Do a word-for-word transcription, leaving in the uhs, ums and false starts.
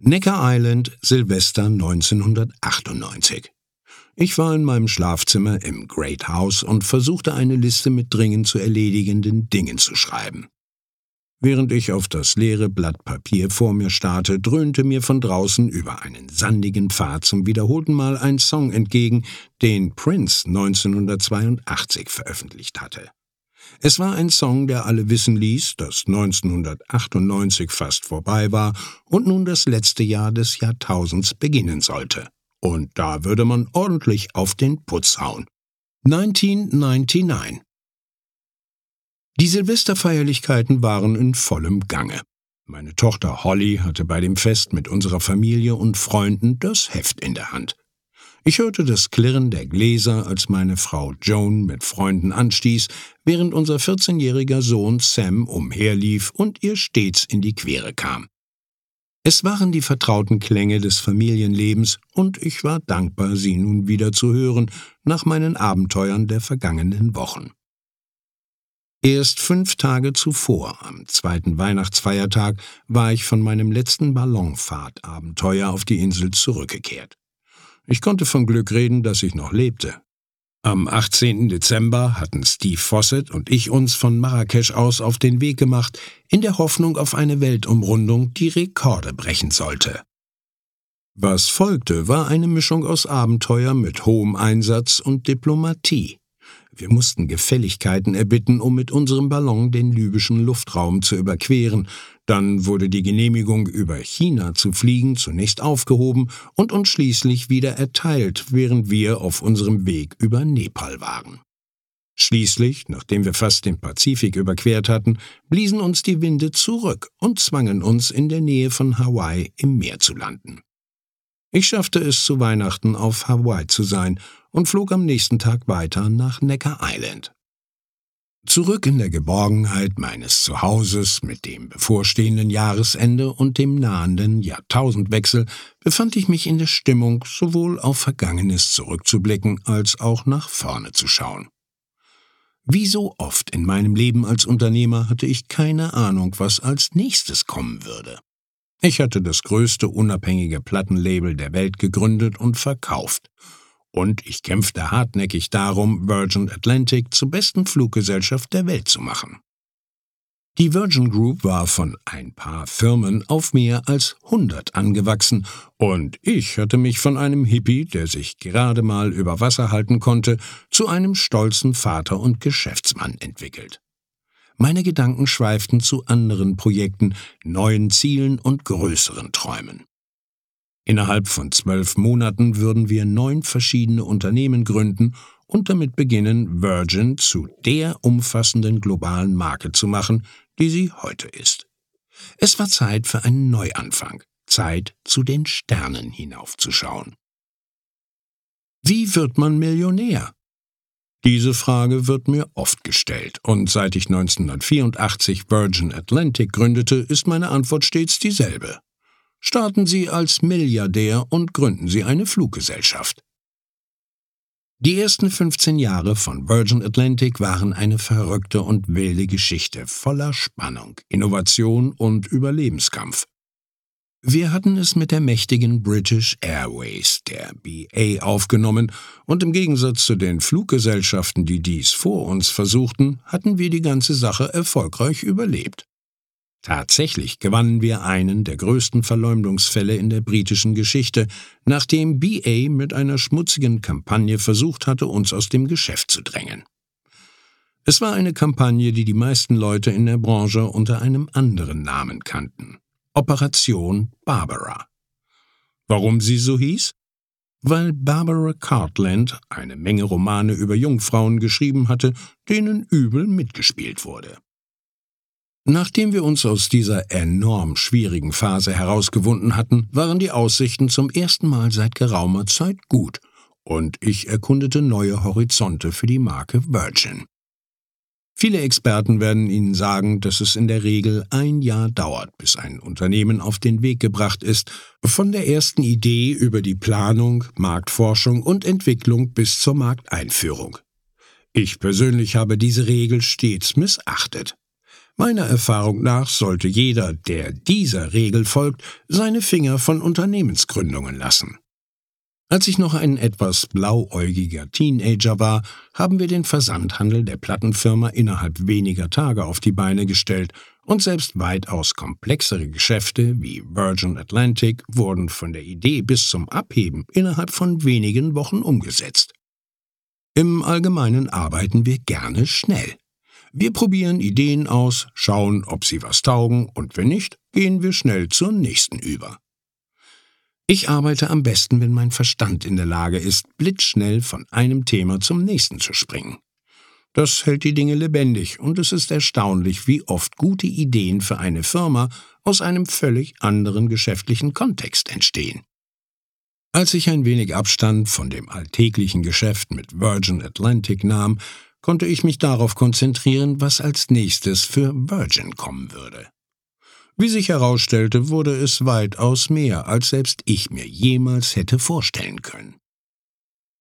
Necker Island, Silvester neunzehnhundertachtundneunzig. Ich war in meinem Schlafzimmer im Great House und versuchte eine Liste mit dringend zu erledigenden Dingen zu schreiben. Während ich auf das leere Blatt Papier vor mir starrte, dröhnte mir von draußen über einen sandigen Pfad zum wiederholten Mal ein Song entgegen, den Prince neunzehnhundertzweiundachtzig veröffentlicht hatte. Es war ein Song, der alle wissen ließ, dass neunzehnhundertachtundneunzig fast vorbei war und nun das letzte Jahr des Jahrtausends beginnen sollte. Und da würde man ordentlich auf den Putz hauen. neunzehnhundertneunundneunzig. Die Silvesterfeierlichkeiten waren in vollem Gange. Meine Tochter Holly hatte bei dem Fest mit unserer Familie und Freunden das Heft in der Hand. Ich hörte das Klirren der Gläser, als meine Frau Joan mit Freunden anstieß, während unser vierzehnjähriger Sohn Sam umherlief und ihr stets in die Quere kam. Es waren die vertrauten Klänge des Familienlebens, und ich war dankbar, sie nun wieder zu hören, nach meinen Abenteuern der vergangenen Wochen. Erst fünf Tage zuvor, am zweiten Weihnachtsfeiertag, war ich von meinem letzten Ballonfahrtabenteuer auf die Insel zurückgekehrt. Ich konnte von Glück reden, dass ich noch lebte. Am achtzehnten Dezember hatten Steve Fossett und ich uns von Marrakesch aus auf den Weg gemacht, in der Hoffnung auf eine Weltumrundung, die Rekorde brechen sollte. Was folgte, war eine Mischung aus Abenteuer mit hohem Einsatz und Diplomatie. Wir mussten Gefälligkeiten erbitten, um mit unserem Ballon den libyschen Luftraum zu überqueren. Dann wurde die Genehmigung, über China zu fliegen, zunächst aufgehoben und uns schließlich wieder erteilt, während wir auf unserem Weg über Nepal waren. Schließlich, nachdem wir fast den Pazifik überquert hatten, bliesen uns die Winde zurück und zwangen uns, in der Nähe von Hawaii im Meer zu landen. Ich schaffte es, zu Weihnachten auf Hawaii zu sein und flog am nächsten Tag weiter nach Necker Island. Zurück in der Geborgenheit meines Zuhauses mit dem bevorstehenden Jahresende und dem nahenden Jahrtausendwechsel befand ich mich in der Stimmung, sowohl auf Vergangenes zurückzublicken, als auch nach vorne zu schauen. Wie so oft in meinem Leben als Unternehmer hatte ich keine Ahnung, was als nächstes kommen würde. Ich hatte das größte unabhängige Plattenlabel der Welt gegründet und verkauft. Und ich kämpfte hartnäckig darum, Virgin Atlantic zur besten Fluggesellschaft der Welt zu machen. Die Virgin Group war von ein paar Firmen auf mehr als hundert angewachsen, und ich hatte mich von einem Hippie, der sich gerade mal über Wasser halten konnte, zu einem stolzen Vater und Geschäftsmann entwickelt. Meine Gedanken schweiften zu anderen Projekten, neuen Zielen und größeren Träumen. Innerhalb von zwölf Monaten würden wir neun verschiedene Unternehmen gründen und damit beginnen, Virgin zu der umfassenden globalen Marke zu machen, die sie heute ist. Es war Zeit für einen Neuanfang, Zeit, zu den Sternen hinaufzuschauen. Wie wird man Millionär? Diese Frage wird mir oft gestellt, und seit ich neunzehnhundertvierundachtzig Virgin Atlantic gründete, ist meine Antwort stets dieselbe. Starten Sie als Milliardär und gründen Sie eine Fluggesellschaft. Die ersten fünfzehn Jahre von Virgin Atlantic waren eine verrückte und wilde Geschichte voller Spannung, Innovation und Überlebenskampf. Wir hatten es mit der mächtigen British Airways, der B A, aufgenommen, und im Gegensatz zu den Fluggesellschaften, die dies vor uns versuchten, hatten wir die ganze Sache erfolgreich überlebt. Tatsächlich gewannen wir einen der größten Verleumdungsfälle in der britischen Geschichte, nachdem B A mit einer schmutzigen Kampagne versucht hatte, uns aus dem Geschäft zu drängen. Es war eine Kampagne, die die meisten Leute in der Branche unter einem anderen Namen kannten: Operation Barbara. Warum sie so hieß? Weil Barbara Cartland eine Menge Romane über Jungfrauen geschrieben hatte, denen übel mitgespielt wurde. Nachdem wir uns aus dieser enorm schwierigen Phase herausgewunden hatten, waren die Aussichten zum ersten Mal seit geraumer Zeit gut, und ich erkundete neue Horizonte für die Marke Virgin. Viele Experten werden Ihnen sagen, dass es in der Regel ein Jahr dauert, bis ein Unternehmen auf den Weg gebracht ist, von der ersten Idee über die Planung, Marktforschung und Entwicklung bis zur Markteinführung. Ich persönlich habe diese Regel stets missachtet. Meiner Erfahrung nach sollte jeder, der dieser Regel folgt, seine Finger von Unternehmensgründungen lassen. Als ich noch ein etwas blauäugiger Teenager war, haben wir den Versandhandel der Plattenfirma innerhalb weniger Tage auf die Beine gestellt und selbst weitaus komplexere Geschäfte wie Virgin Atlantic wurden von der Idee bis zum Abheben innerhalb von wenigen Wochen umgesetzt. Im Allgemeinen arbeiten wir gerne schnell. Wir probieren Ideen aus, schauen, ob sie was taugen, und wenn nicht, gehen wir schnell zur nächsten über. Ich arbeite am besten, wenn mein Verstand in der Lage ist, blitzschnell von einem Thema zum nächsten zu springen. Das hält die Dinge lebendig, und es ist erstaunlich, wie oft gute Ideen für eine Firma aus einem völlig anderen geschäftlichen Kontext entstehen. Als ich ein wenig Abstand von dem alltäglichen Geschäft mit Virgin Atlantic nahm, konnte ich mich darauf konzentrieren, was als nächstes für Virgin kommen würde. Wie sich herausstellte, wurde es weitaus mehr, als selbst ich mir jemals hätte vorstellen können.